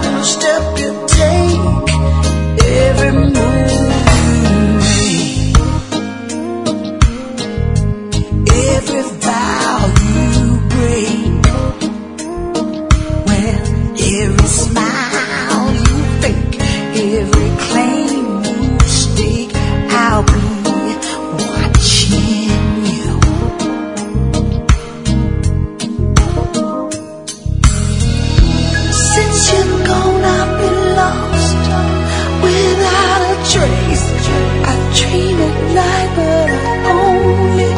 little step you take, every move you make, every vow you break, well, every smile you fake, every claim you stake, I'll be watching you. Since you're gone, I've been lost without a trace. I dream at night, but I only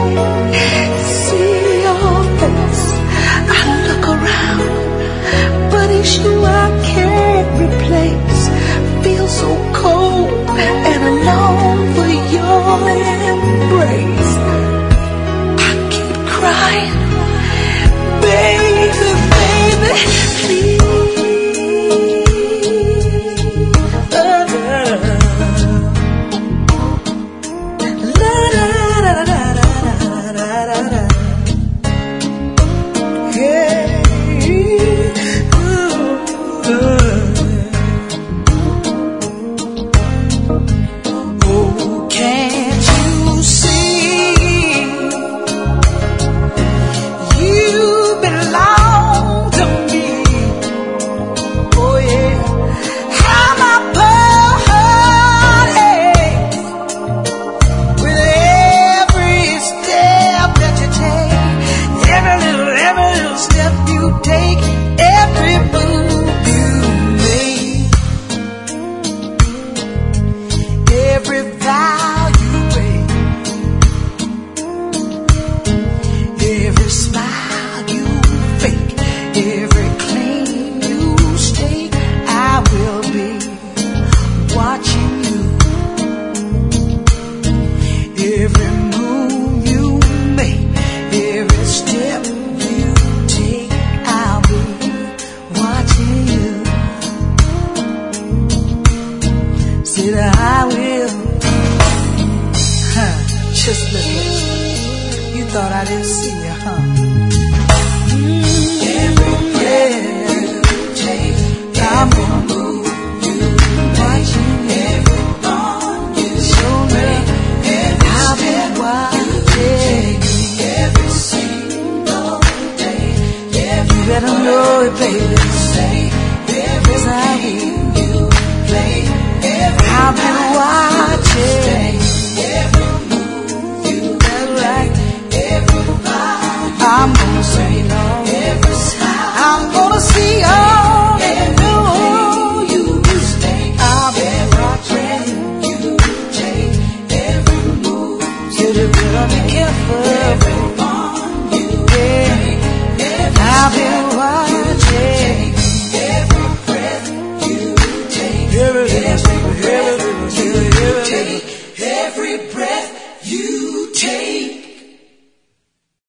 see your face. I look around, but it's you I can't replace. Feel so cold and alone for your embrace. I keep crying, baby, baby, please. I've been watching